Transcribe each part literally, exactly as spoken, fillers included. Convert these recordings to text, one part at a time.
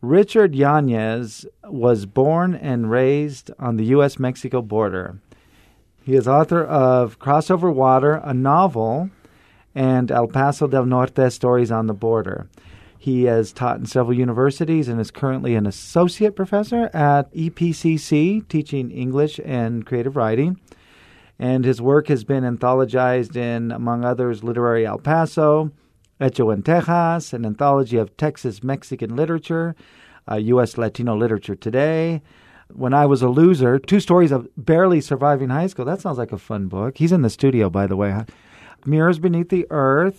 Richard Yanez was born and raised on the U S Mexico border. He is author of Cross Over Water, a novel, and El Paso del Norte, Stories on the Border. He has taught in several universities and is currently an associate professor at E P C C, teaching English and creative writing. And his work has been anthologized in, among others, Literary El Paso, Hecho en Texas, an anthology of Texas Mexican literature, uh, U S Latino literature today. When I Was a Loser, two stories of barely surviving high school. That sounds like a fun book. He's in the studio, by the way. Mirrors Beneath the Earth.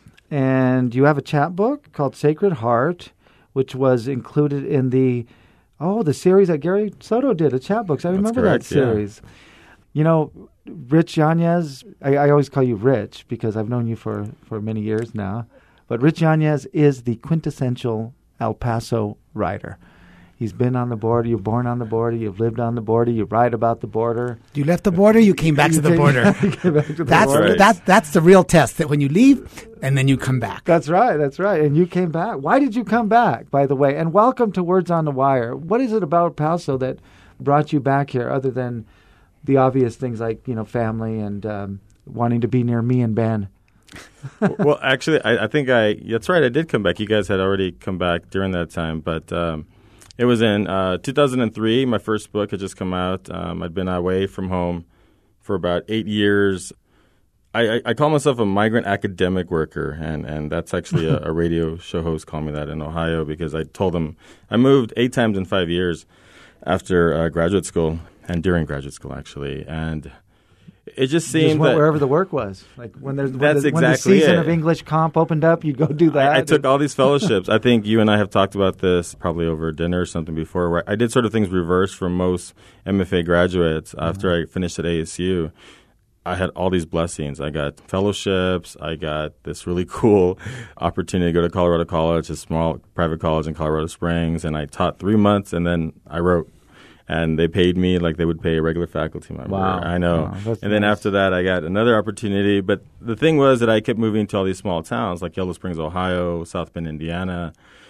And you have a chapbook called Sacred Heart, which was included in the, oh, the series that Gary Soto did, the chapbooks. I remember correct, that series. Yeah. You know, Rich Yanez, I, I always call you Rich because I've known you for, for many years now. But Rich Yanez is the quintessential El Paso writer. He's been on the border. You're born on the border. You've lived on the border. You write about the border. You left the border. You came back to the border. back to the that's border. that. That's the real test. That when you leave and then you come back. That's right. That's right. And you came back. Why did you come back? By the way, and welcome to Words on the Wire. What is it about El Paso that brought you back here, other than the obvious things like, you know, family and um, wanting to be near me and Ben? Well, actually, I, I think I. That's right. I did come back. You guys had already come back during that time, but. Um, It was in uh, two thousand three. My first book had just come out. Um, I'd been away from home for about eight years. I, I, I call myself a migrant academic worker, and, and that's actually a, a radio show host called me that in Ohio because I told them I moved eight times in five years after uh, graduate school and during graduate school, actually. And it just seemed just went that wherever the work was. Like when there's when that's the, when exactly the season it. of English comp opened up, you'd go do that. I, I took all these fellowships. I think you and I have talked about this probably over dinner or something before. Where I did sort of things reversed from most M F A graduates. After mm-hmm. I finished at A S U, I had all these blessings. I got fellowships. I got this really cool opportunity to go to Colorado College, a small private college in Colorado Springs, and I taught three months, and then I wrote. And they paid me like they would pay a regular faculty member. Wow. I know. Wow, and nice. Then after that, I got another opportunity. But the thing was that I kept moving to all these small towns like Yellow Springs, Ohio, South Bend, Indiana.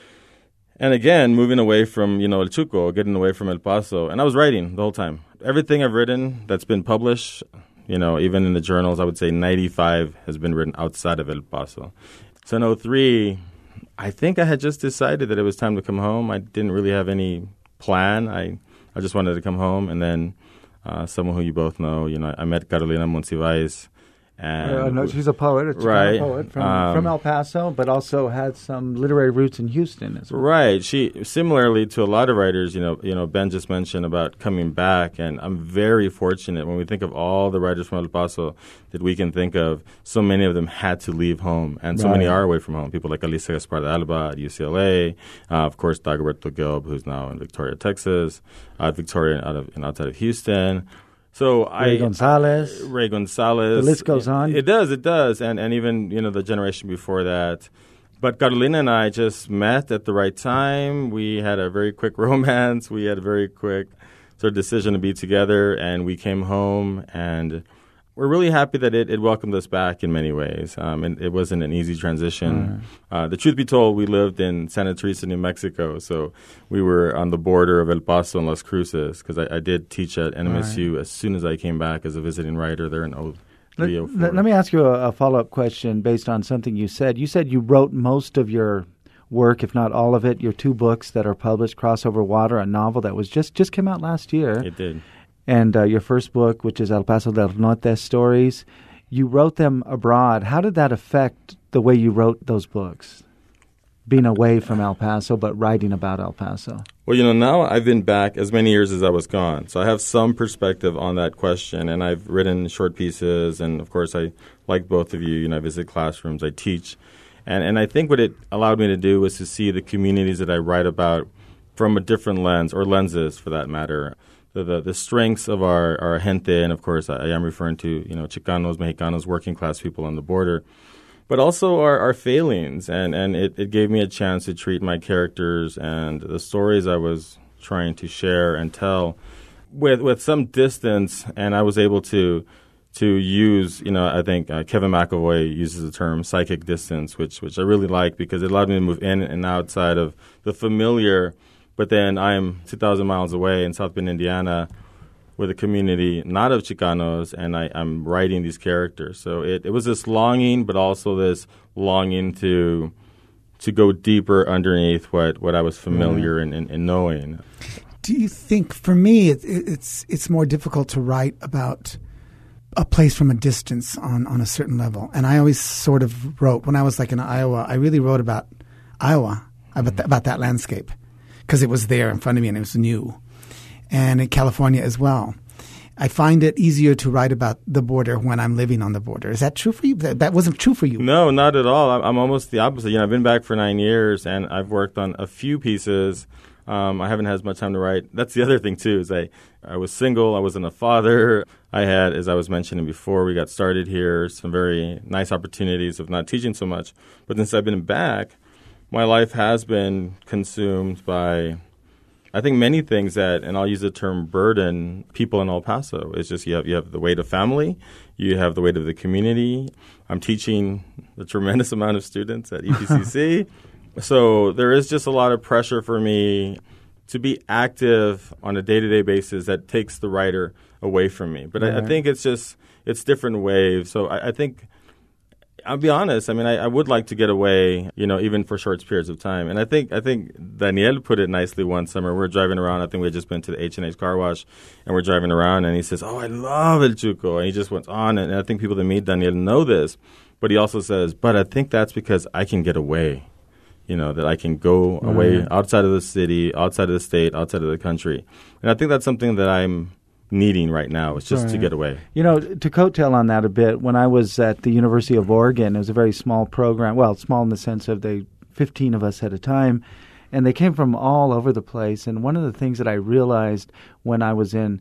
And again, moving away from, you know, El Chuco, getting away from El Paso. And I was writing the whole time. Everything I've written that's been published, you know, even in the journals, I would say ninety-five has been written outside of El Paso. So in oh three, I think I had just decided that it was time to come home. I didn't really have any plan. I... I just wanted to come home, and then uh, someone who you both know, you know, I met Carolina Monsiváis. And uh, no, she's a poet, a Chicano right. poet from, um, from El Paso, but also had some literary roots in Houston as well. Right. She similarly to a lot of writers, you know, you know, Ben just mentioned about coming back, and I'm very fortunate when we think of all the writers from El Paso that we can think of. So many of them had to leave home, and so right. many are away from home. People like Alicia Gaspar de Alba at U C L A, uh, of course, Dagoberto Gilb, who's now in Victoria, Texas, uh, Victoria out of and outside of Houston. So Ray I, Gonzalez. Ray Gonzalez. The list goes on. It does, it does. And and even, you know, the generation before that. But Carolina and I just met at the right time. We had a very quick romance. We had a very quick sort of decision to be together. And we came home, and we're really happy that it, it welcomed us back in many ways. Um, and it wasn't an easy transition. Mm. Uh, the truth be told, we lived in Santa Teresa, New Mexico. So we were on the border of El Paso and Las Cruces, because I, I did teach at N M S U right. as soon as I came back as a visiting writer there in oh three oh four. Let, let me ask you a, a follow-up question based on something you said. You said you wrote most of your work, if not all of it, your two books that are published, Cross Over Water, a novel that was just, just came out last year. It did. And uh, your first book, which is El Paso del Norte Stories, you wrote them abroad. How did that affect the way you wrote those books, being away from El Paso but writing about El Paso? Well, you know, now I've been back as many years as I was gone, so I have some perspective on that question, and I've written short pieces, and of course I, like both of you, you know, I visit classrooms, I teach, and, and I think what it allowed me to do was to see the communities that I write about from a different lens, or lenses for that matter. The, the, the strengths of our, our gente, and of course I, I am referring to, you know, Chicanos, Mexicanos, working class people on the border, but also our, our failings. And, and it, it gave me a chance to treat my characters and the stories I was trying to share and tell with with some distance, and I was able to to use, you know, I think uh, Kevin McAvoy uses the term psychic distance, which which I really like because it allowed me to move in and outside of the familiar. But then I'm two thousand miles away in South Bend, Indiana, with a community not of Chicanos, and I, I'm writing these characters. So it, it was this longing, but also this longing to to go deeper underneath what, what I was familiar in, in, in knowing. Do you think, for me, it, it's it's more difficult to write about a place from a distance on, on a certain level? And I always sort of wrote, when I was like in Iowa, I really wrote about Iowa, about, th- about that landscape, because it was there in front of me and it was new. And in California as well. I find it easier to write about the border when I'm living on the border. Is that true for you? That, that wasn't true for you. No, not at all. I'm, I'm almost the opposite. You know, I've been back for nine years, and I've worked on a few pieces. Um, I haven't had as much time to write. That's the other thing, too, is I, I was single. I wasn't a father. I had, as I was mentioning before, we got started here, some very nice opportunities of not teaching so much. But since I've been back, my life has been consumed by, I think, many things that, and I'll use the term burden, people in El Paso. It's just you have you have the weight of family, you have the weight of the community. I'm teaching a tremendous amount of students at E P C C. So there is just a lot of pressure for me to be active on a day-to-day basis that takes the writer away from me. But right. I, I think it's just, it's different waves. So I, I think, I'll be honest, I mean, I, I would like to get away, you know, even for short periods of time. And I think I think Daniel put it nicely one summer. We were driving around. I think we had just been to the H and H car wash, and we're driving around, and he says, oh, I love El Chuco. And he just went on, and I think people that meet Daniel know this. But he also says, but I think that's because I can get away, you know, that I can go mm-hmm. away outside of the city, outside of the state, outside of the country. And I think that's something that I'm needing right now, is just right. to get away. You know, to coattail on that a bit, when I was at the University of Oregon, it was a very small program. Well, small in the sense of they fifteen of us at a time, and they came from all over the place. And one of the things that I realized when I was in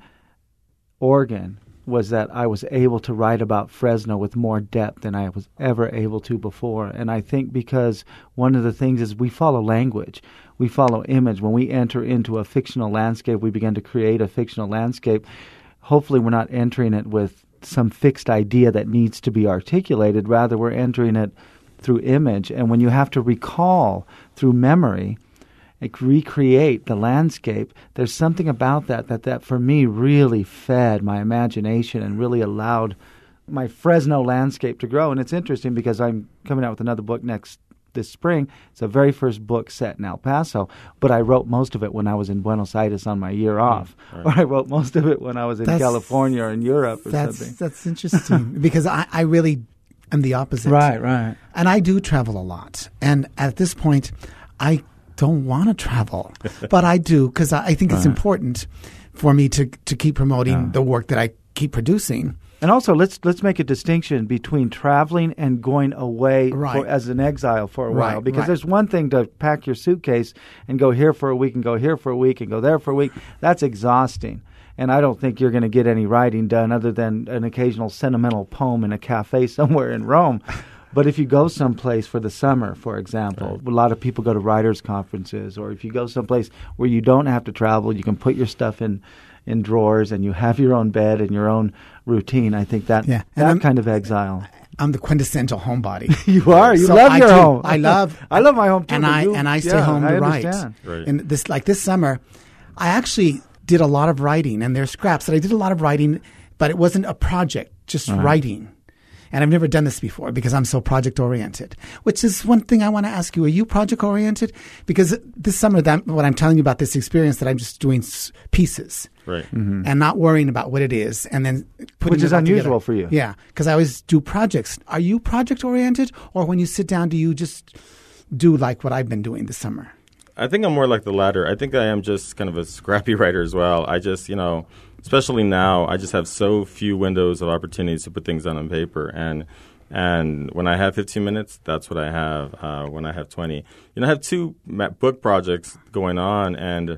Oregon was that I was able to write about Fresno with more depth than I was ever able to before. And I think because one of the things is we follow language. We follow image. When we enter into a fictional landscape, we begin to create a fictional landscape. Hopefully we're not entering it with some fixed idea that needs to be articulated. Rather, we're entering it through image. And when you have to recall through memory, like recreate the landscape, there's something about that, that that for me really fed my imagination and really allowed my Fresno landscape to grow. And it's interesting because I'm coming out with another book next this spring. It's the very first book set in El Paso, but I wrote most of it when I was in Buenos Aires on my year off. Right. Or I wrote most of it when I was in that's, California or in Europe or that's, something. That's interesting because I, I really am the opposite. Right, right. And I do travel a lot. And at this point, I don't want to travel, but I do because I, I think right. it's important for me to, to keep promoting yeah. the work that I keep producing. And also, let's let's make a distinction between traveling and going away right. for, as an exile for a right, while. Because right. there's one thing to pack your suitcase and go here for a week and go here for a week and go there for a week. That's exhausting. And I don't think you're going to get any writing done other than an occasional sentimental poem in a cafe somewhere in Rome. But if you go someplace for the summer, for example, right. a lot of people go to writers' conferences, or if you go someplace where you don't have to travel, you can put your stuff in in drawers and you have your own bed and your own routine. I think that yeah. that kind of exile. I'm the quintessential homebody. You are. You so love I your do. home. I love. I love my home too. And I you, and I stay yeah, home to I write. Right. And this, like this summer, I actually did a lot of writing, and there's scraps that I did a lot of writing, but it wasn't a project, just uh-huh. writing. And I've never done this before because I'm so project-oriented, which is one thing I want to ask you. Are you project-oriented? Because this summer, that, what I'm telling you about this experience, that I'm just doing s- pieces right. mm-hmm. and not worrying about what it is. And then putting Which is it all unusual together. for you. Yeah, because I always do projects. Are you project-oriented? Or when you sit down, do you just do like what I've been doing this summer? I think I'm more like the latter. I think I am just kind of a scrappy writer as well. I just, you know... Especially now, I just have so few windows of opportunities to put things down on paper. And and when I have fifteen minutes, that's what I have. Uh, when I have twenty. You know, I have two book projects going on, and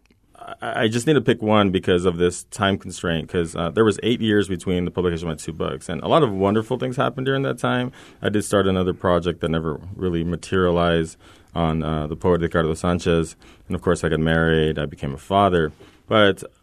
I, I just need to pick one because of this time constraint, because uh, there was eight years between the publication of my two books. And a lot of wonderful things happened during that time. I did start another project that never really materialized on uh, the poet Ricardo Sanchez. And, of course, I got married. I became a father. But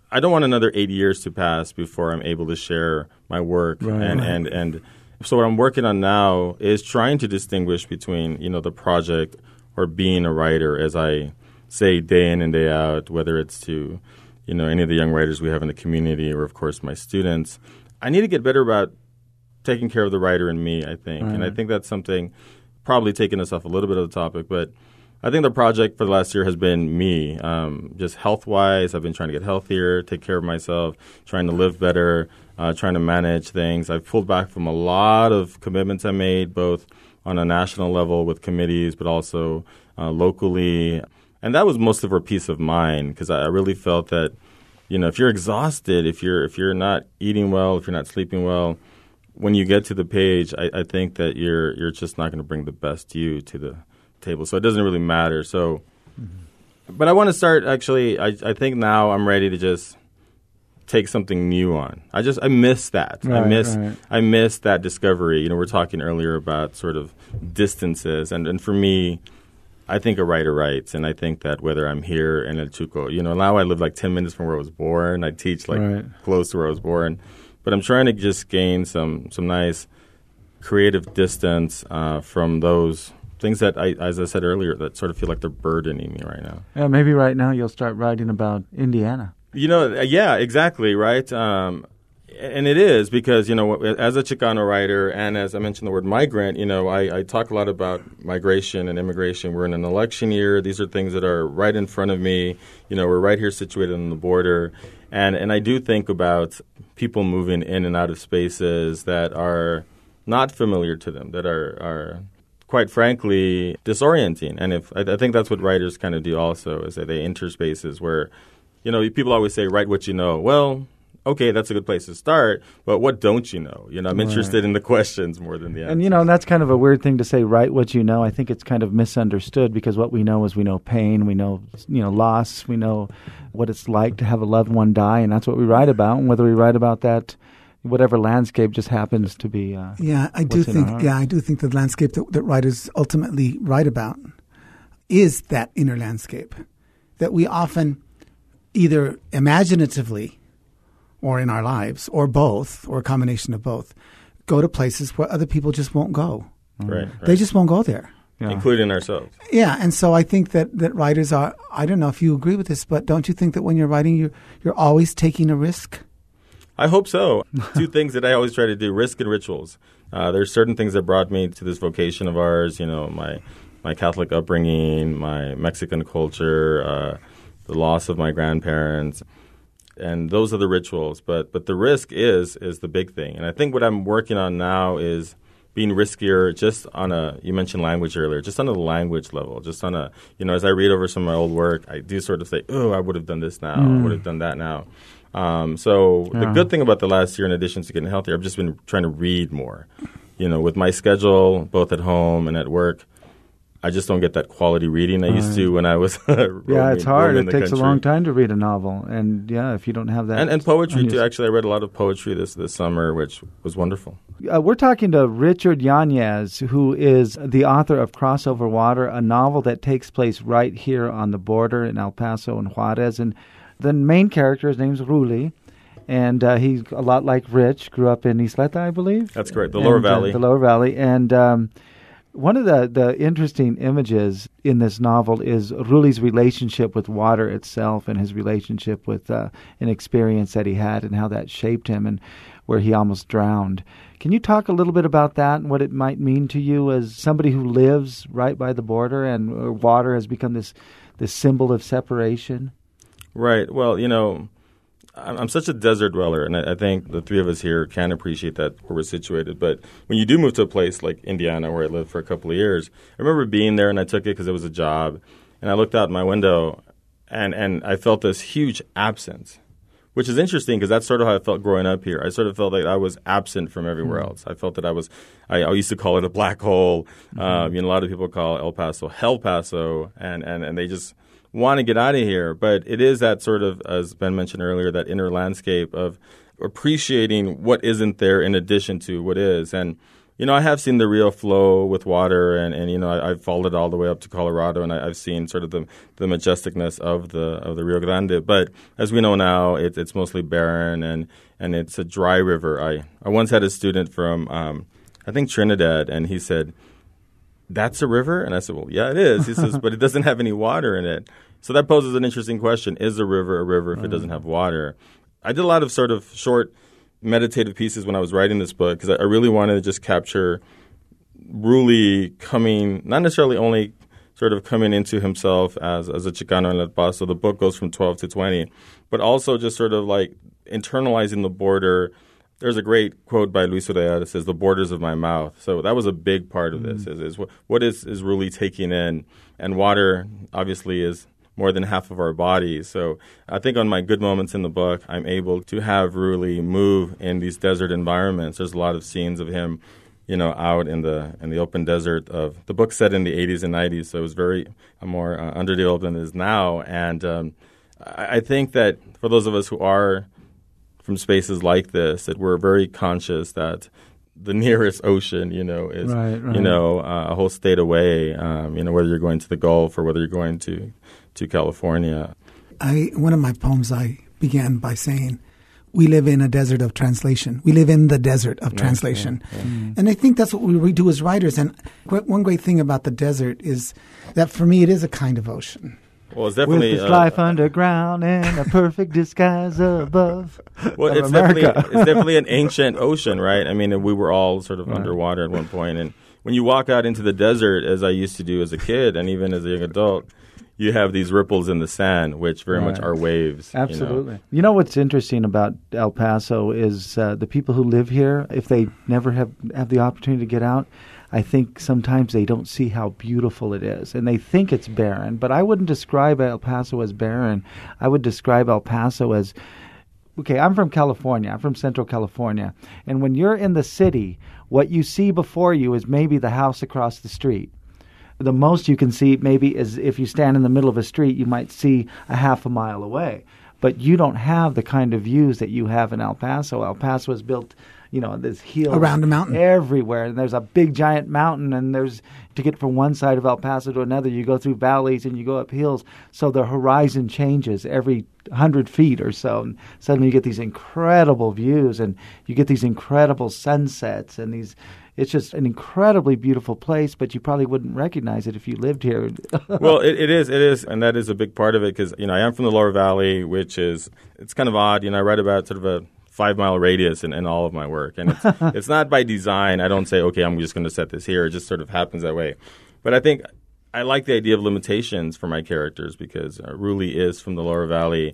I don't want another eight years to pass before I'm able to share my work. Right, and, right. and, and so what I'm working on now is trying to distinguish between, you know, the project or being a writer, as I say day in and day out, whether it's to, you know, any of the young writers we have in the community or, of course, my students. I need to get better about taking care of the writer in me, I think. Right. And I think that's something probably taking us off a little bit of the topic, but I think the project for the last year has been me, um, just health-wise. I've been trying to get healthier, take care of myself, trying to live better, uh, trying to manage things. I've pulled back from a lot of commitments I made, both on a national level with committees, but also uh, locally. And that was most of our peace of mind, because I really felt that, you know, if you're exhausted, if you're if you're not eating well, if you're not sleeping well, when you get to the page, I, I think that you're you're just not going to bring the best you to the table. So it doesn't really matter. So, mm-hmm. But I want to start, actually, I, I think now I'm ready to just take something new on. I just, I miss that. Right, I miss, right. I miss that discovery. You know, we're talking earlier about sort of distances. And, and for me, I think a writer writes. And I think that whether I'm here in El Chuco, you know, now I live like ten minutes from where I was born. I teach like Right. close to where I was born. But I'm trying to just gain some, some nice creative distance uh, from those things that, I, as I said earlier, that sort of feel like they're burdening me right now. Yeah, maybe right now you'll start writing about Indiana. You know, yeah, exactly, right? Um, and it is because, you know, as a Chicano writer and as I mentioned the word migrant, you know, I, I talk a lot about migration and immigration. We're in an election year. These are things that are right in front of me. You know, we're right here situated on the border. And, and I do think about people moving in and out of spaces that are not familiar to them, that are, are quite frankly, disorienting. And if I, I think that's what writers kind of do also, is that they enter spaces where, you know, people always say, write what you know. Well, okay, that's a good place to start, but what don't you know? You know, I'm Right. interested in the questions more than the answers. And, you know, that's kind of a weird thing to say, write what you know. I think it's kind of misunderstood because what we know is we know pain, we know, you know, loss, we know what it's like to have a loved one die, and that's what we write about. And whether we write about that, whatever landscape just happens to be uh, Yeah, I do what's in our think. hearts. Yeah, I do think the landscape that, that writers ultimately write about is that inner landscape that we often either imaginatively or in our lives, or both, or a combination of both, go to places where other people just won't go. right, right. They just won't go there. Yeah. Including ourselves. Yeah, and so I think that, that writers are, I don't know if you agree with this, but don't you think that when you're writing, you're, you're always taking a risk? I hope so. Two things that I always try to do, risk and rituals. Uh, there's certain things that brought me to this vocation of ours, you know, my my Catholic upbringing, my Mexican culture, uh, the loss of my grandparents, and those are the rituals. But but the risk is is the big thing. And I think what I'm working on now is being riskier just on a, you mentioned language earlier, just on a language level, just on a, you know, as I read over some of my old work, I do sort of say, oh, I would have done this now, Mm. I would have done that now. Um, so Yeah. the good thing about the last year, in addition to getting healthier, I've just been trying to read more. You know, with my schedule, both at home and at work, I just don't get that quality reading I used to when I was roaming, Yeah, it's hard. roaming It the takes country. a long time to read a novel. And, yeah, if you don't have that. And, and poetry, on too. your- Actually, I read a lot of poetry this, this summer, which was wonderful. Uh, we're talking to Richard Yanez, who is the author of Crossover Water, a novel that takes place right here on the border in El Paso and Juarez. And the main character, his name's Ruli, and uh, he's a lot like Rich, grew up in Isleta, I believe. That's correct, the And, Lower uh, Valley. the Lower Valley. And um, one of the, the interesting images in this novel is Ruli's relationship with water itself and his relationship with uh, an experience that he had and how that shaped him and where he almost drowned. Can you talk a little bit about that and what it might mean to you as somebody who lives right by the border and uh, water has become this, this symbol of separation? Right. Well, you know, I'm, I'm such a desert dweller, and I, I think the three of us here can appreciate that where we're situated. But when you do move to a place like Indiana, where I lived for a couple of years, I remember being there, and I took it because it was a job, and I looked out my window, and, and I felt this huge absence, which is interesting because that's sort of how I felt growing up here. I sort of felt like I was absent from everywhere else. I felt that I was – I used to call it a black hole. Mm-hmm. Um, you know, a lot of people call El Paso Hell Paso, and, and, and they just – want to get out of here. But it is that sort of, as Ben mentioned earlier, that inner landscape of appreciating what isn't there in addition to what is. And, you know, I have seen the Rio flow with water, and, and you know, I, I've followed it all the way up to Colorado, and I, I've seen sort of the the majesticness of the of the Rio Grande. But as we know now, it, it's mostly barren, and, and it's a dry river. I, I once had a student from, um, I think, Trinidad, and he said, "That's a river?" And I said, "Well, yeah, it is." He says, "But it doesn't have any water in it." So that poses an interesting question. Is a river a river if right. it doesn't have water? I did a lot of sort of short meditative pieces when I was writing this book because I, I really wanted to just capture Rulli coming, not necessarily only sort of coming into himself as, as a Chicano in El Paso. The book goes from twelve to twenty, but also just sort of like internalizing the border. There's a great quote by Luis Urrea that says, "The borders of my mouth." So that was a big part of this. Mm-hmm. Is, is what, what is, is Rulli taking in? And water, obviously, is more than half of our bodies. So I think on my good moments in the book, I'm able to have Rulli move in these desert environments. There's a lot of scenes of him, you know, out in the in the open desert. Of the book set in the eighties and nineties, so it was very uh, more uh, underdeveloped than it is now. And um, I, I think that for those of us who are from spaces like this, that we're very conscious that the nearest ocean, you know, is, right, right. you know, uh, a whole state away, um, you know, whether you're going to the Gulf or whether you're going to, to California. I One of my poems, I began by saying, we live in a desert of translation. We live in the desert of Yeah, translation. yeah, yeah. Mm. And I think that's what we do as writers. And one great thing about the desert is that for me, it is a kind of ocean. Well, it's definitely with this uh, life underground and a perfect disguise above. Well, it's America. definitely it's definitely an ancient ocean, right? I mean, we were all sort of right. underwater at one point, and when you walk out into the desert, as I used to do as a kid, and even as a young adult, you have these ripples in the sand, which very right. much are waves. Absolutely. You know? You know what's interesting about El Paso is uh, the people who live here, if they never have, have the opportunity to get out, I think sometimes they don't see how beautiful it is, and they think it's barren. But I wouldn't describe El Paso as barren. I would describe El Paso as, okay, I'm from California. I'm from Central California. And when you're in the city, what you see before you is maybe the house across the street. The most you can see maybe is if you stand in the middle of a street, you might see a half a mile away. But you don't have the kind of views that you have in El Paso. El Paso is built, you know, there's hills around the mountain everywhere, and there's a big giant mountain, and there's to get from one side of El Paso to another, you go through valleys and you go up hills, so the horizon changes every hundred feet or so, and suddenly you get these incredible views, and you get these incredible sunsets, and these. It's just an incredibly beautiful place, but you probably wouldn't recognize it if you lived here. Well, it, it is, it is, and that is a big part of it because, you know, I am from the Lower Valley, which is, it's kind of odd. You know, I write about sort of a five-mile radius in, in all of my work, and it's, it's not by design. I don't say, okay, I'm just going to set this here. It just sort of happens that way. But I think I like the idea of limitations for my characters because uh, Rulli is from the Lower Valley.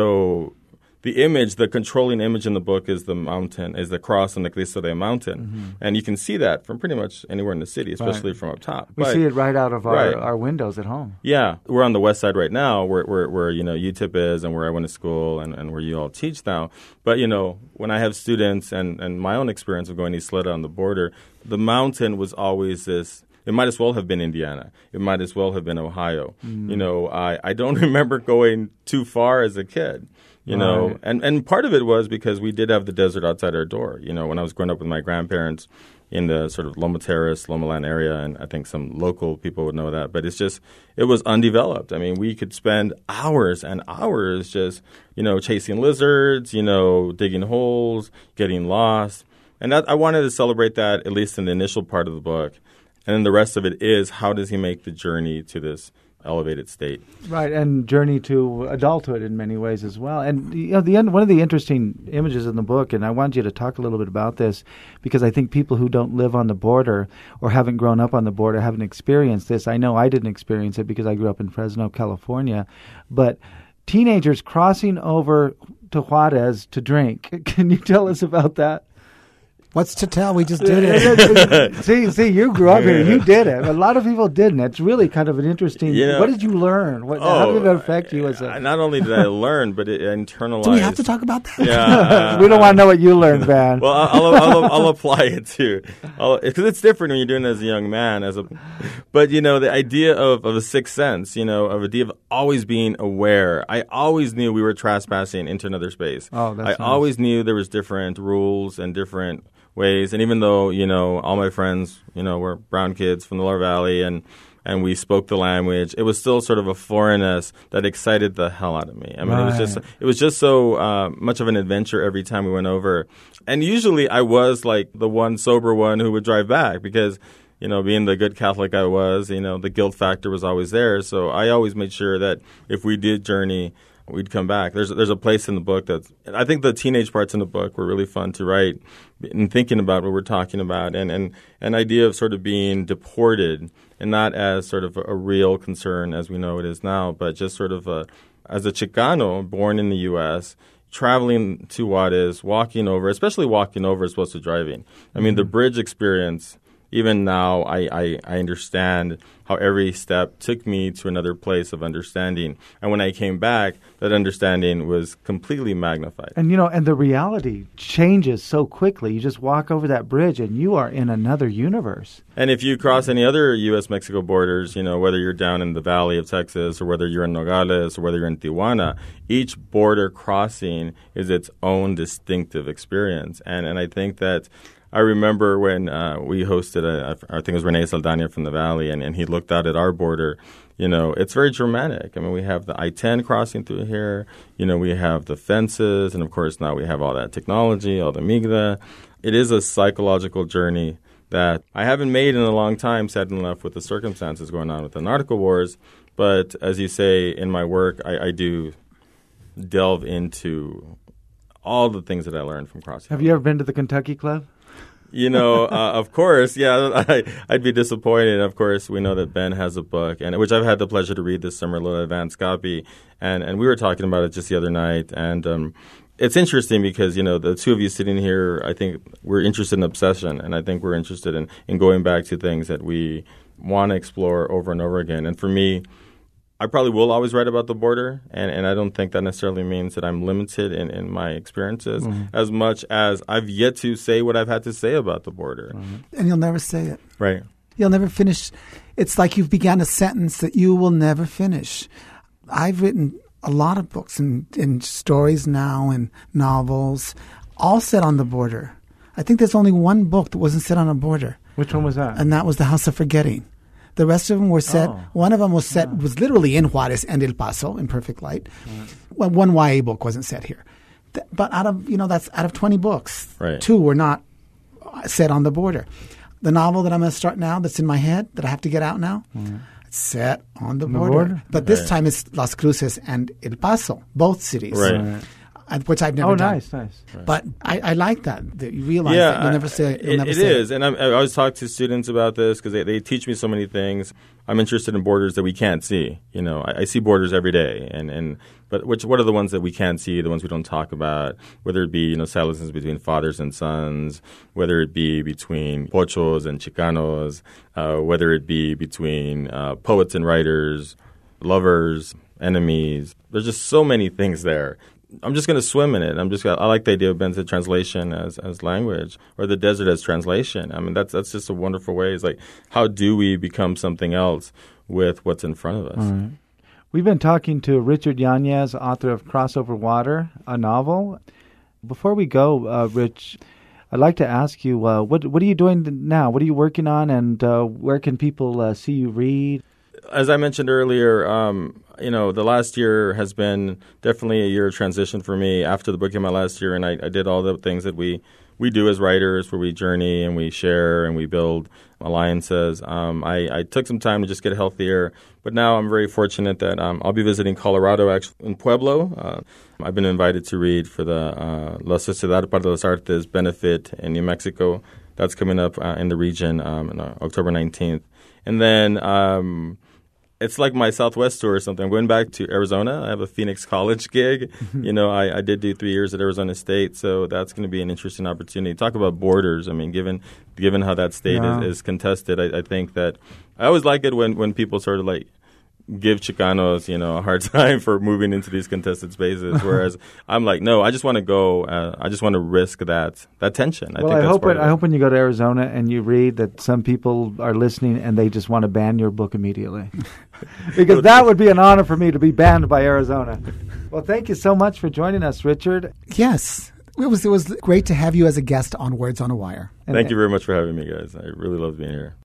So the image, the controlling image in the book is the mountain, is the cross on the Cristo Rey mountain. Mm-hmm. And you can see that from pretty much anywhere in the city, especially right. from up top. We but, see it right out of our, right. our windows at home. Yeah. We're on the west side right now where, where, where you know, U T I P is and where I went to school and, and where you all teach now. But, you know, when I have students and, and my own experience of going to Isleta on the border, the mountain was always this. It might as well have been Indiana. It might as well have been Ohio. Mm. You know, I, I don't remember going too far as a kid. You know, right. and, and part of it was because we did have the desert outside our door. You know, when I was growing up with my grandparents in the sort of Loma Terrace, Loma Land area, and I think some local people would know that. But it's just, it was undeveloped. I mean, we could spend hours and hours just, you know, chasing lizards, you know, digging holes, getting lost. And that, I wanted to celebrate that, at least in the initial part of the book. And then the rest of it is, how does he make the journey to this elevated state? Right, and journey to adulthood in many ways as well. And you know, the end, one of the interesting images in the book, and I want you to talk a little bit about this, because I think people who don't live on the border or haven't grown up on the border haven't experienced this. I know I didn't experience it because I grew up in Fresno, California, but teenagers crossing over to Juarez to drink. Can you tell us about that? What's to tell? We just did it. see, see, you grew up here. You did it. A lot of people didn't. It's really kind of an interesting. You know, what did you learn? What, oh, how did it affect you as a? Not only did I learn, but it internalized. Do we have to talk about that? Yeah, we don't want to know what you learned, man. Well, I'll, I'll, I'll, I'll apply it too, because it's different when you're doing it as a young man. As a, but you know, the idea of, of a sixth sense, you know, of the idea of always being aware. I always knew we were trespassing into another space. Oh, that's I nice. always knew there was different rules and different ways. And even though, you know, all my friends, you know, were brown kids from the Lower Valley and and we spoke the language, it was still sort of a foreignness that excited the hell out of me. I mean, right. it was just it was just so uh, much of an adventure every time we went over. And usually I was like the one sober one who would drive back because, you know, being the good Catholic I was, you know, the guilt factor was always there. So I always made sure that if we did journey, we'd come back. There's there's a place in the book that's – I think the teenage parts in the book were really fun to write and thinking about what we're talking about and, and an idea of sort of being deported and not as sort of a, a real concern as we know it is now, but just sort of a, as a Chicano born in the U S, traveling to Juarez, walking over, especially walking over as opposed to driving. I mean, the bridge experience – even now, I, I, I understand how every step took me to another place of understanding. And when I came back, that understanding was completely magnified. And, you know, and the reality changes so quickly. You just walk over that bridge and you are in another universe. And if you cross any other U S Mexico borders, you know, whether you're down in the valley of Texas or whether you're in Nogales or whether you're in Tijuana, each border crossing is its own distinctive experience. And, and I think that I remember when uh, we hosted, a, I think it was Rene Saldana from the Valley, and, and he looked out at our border. You know, it's very dramatic. I mean, we have the I ten crossing through here. You know, we have the fences, and of course now we have all that technology, all the migra. It is a psychological journey that I haven't made in a long time, sad enough, with the circumstances going on with the narco wars. But as you say, in my work, I, I do delve into all the things that I learned from crossing. Have you ever been to the Kentucky Club? You know, uh, of course, yeah, I, I'd be disappointed. Of course, we know that Ben has a book, and which I've had the pleasure to read this summer, a little advanced copy, and, and we were talking about it just the other night. And um, it's interesting because, you know, the two of you sitting here, I think we're interested in obsession, and I think we're interested in, in going back to things that we want to explore over and over again. And for me, I probably will always write about the border, and, and I don't think that necessarily means that I'm limited in, in my experiences mm-hmm. as much as I've yet to say what I've had to say about the border. Mm-hmm. And you'll never say it. Right. You'll never finish. It's like you've begun a sentence that you will never finish. I've written a lot of books and, and stories now and novels, all set on the border. I think there's only one book that wasn't set on a border. Which one was that? And that was The House of Forgetting. The rest of them were set. Oh. One of them was set yeah. was literally in Juarez and El Paso in perfect light. Right. Well, one Y A book wasn't set here, Th- but out of you know that's out of twenty books, right. two were not set on the border. The novel that I'm going to start now, that's in my head, that I have to get out now, mm. it's set on the, the border. border. But this right. time it's Las Cruces and El Paso, both cities. Right. right. Which I've never oh, done. Oh, nice, nice. Right. But I, I like that, that you realize yeah, that you'll never say it. It, never it say is. It. And I'm, I always talk to students about this because they, they teach me so many things. I'm interested in borders that we can't see. You know, I, I see borders every day. And, and but which what are the ones that we can't see, the ones we don't talk about, whether it be, you know, silences between fathers and sons, whether it be between Pochos and Chicanos, uh, whether it be between uh, poets and writers, lovers, enemies. There's just so many things there. I'm just going to swim in it. I'm just. Gonna, I like the idea of Ben's translation as as language, or the desert as translation. I mean, that's that's just a wonderful way. It's like, how do we become something else with what's in front of us? All right. We've been talking to Richard Yanez, author of Crossover Water, a novel. Before we go, uh, Rich, I'd like to ask you, uh, what what are you doing now? What are you working on, and uh, where can people uh, see you read? As I mentioned earlier, um, you know, the last year has been definitely a year of transition for me. After the book came out last year, and I, I did all the things that we, we do as writers, where we journey and we share and we build alliances. Um, I, I took some time to just get healthier, but now I'm very fortunate that um, I'll be visiting Colorado, actually, in Pueblo. Uh, I've been invited to read for the uh, La Sociedad para las Artes benefit in New Mexico. That's coming up uh, in the region um, on uh, October nineteenth. And then um, it's like my Southwest tour or something. I'm going back to Arizona. I have a Phoenix College gig. You know, I, I did do three years at Arizona State, so that's going to be an interesting opportunity. Talk about borders. I mean, given given how that state yeah. is, is contested, I, I think that I always like it when, when people sort of like give Chicanos, you know, a hard time for moving into these contested spaces. Whereas I'm like, no, I just want to go. Uh, I just want to risk that that tension. I well, think I that's hope part it, of it. I hope when you go to Arizona and you read that some people are listening and they just want to ban your book immediately, because that would be an honor for me to be banned by Arizona. Well, thank you so much for joining us, Richard. Yes. It was, it was great to have you as a guest on Words on a Wire. Thank you very much for having me, guys. I really love being here.